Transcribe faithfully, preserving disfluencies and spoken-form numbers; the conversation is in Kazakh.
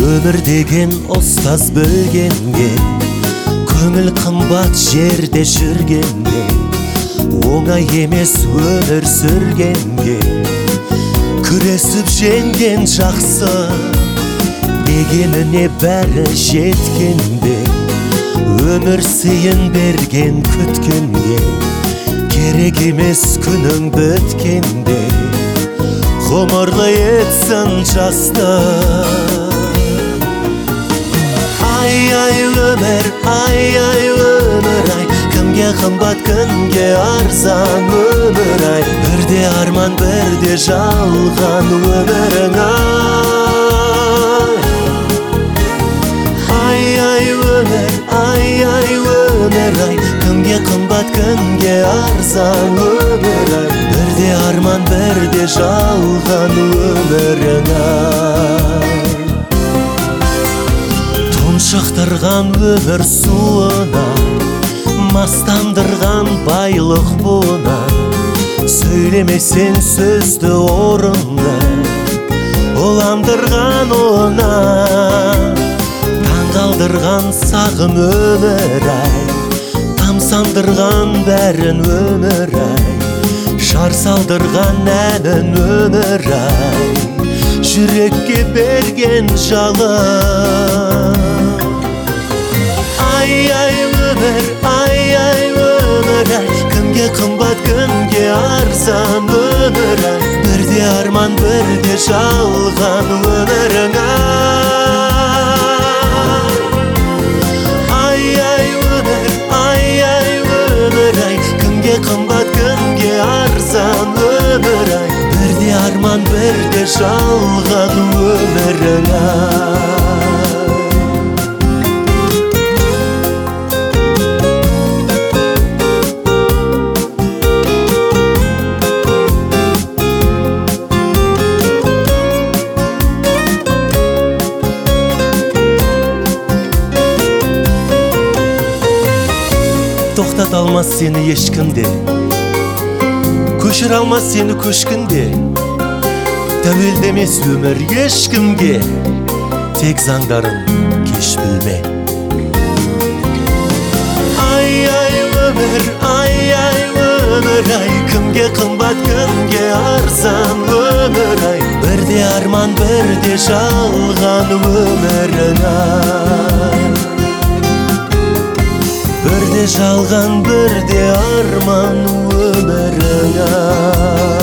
Өмір деген ұстаз бөлгенге, көңіл қымбат жерде жүргенге, оңай емес өмір сүргенге, күресіп жеңген жақсы, дегеніне бәрі жеткенде, өмір сыйын берген күткенге, керек емес күнің біткенде, ғұмырлы етсін жасты. Ай-ай өмір, ай-ай өмір ай, кімге қымбат, кімге арзан өмір ай, бірде арман, бірде жалған өмірің ай. Ай-ай өмір, ай-ай өмір ай, кімге қымбат, кімге арзан өмір ай, бірде арман, бірде жалған өмірің ай. Тұншықтырған өмір суына, мастандырған байлық буына, сөйлемесең сөзді орынды, оламдырған ona, таңғалдырған сағым өмір ай, тамсандырған бәрін өмір ай, жар салдырған әнін өмір ай, жүрекке берген жалын. Ай-ай өмір, ай-ай өмір ай, кімге қымбат, кімге арзан өмір ай, бірде арман, бірде жалған өмірің ай. Ай-ай өмір, ай-ай өмір ай, кімге қымбат, кімге арзан өмір ай, бірде арман, бірде жалған өмірің ай. Тоқтат алмас сені ешкімде, көшір алмас сені көшкінде, тәуелдемес өмір ешкімге, тек заңдарын кеш білме. Ай-ай өмір, ай-ай өмір ай, кімге қымбат, кімге арзан өмір ай, бірде арман, бірде жалған өмірің ай. Бірде жалған, бірде арман өмірің ай.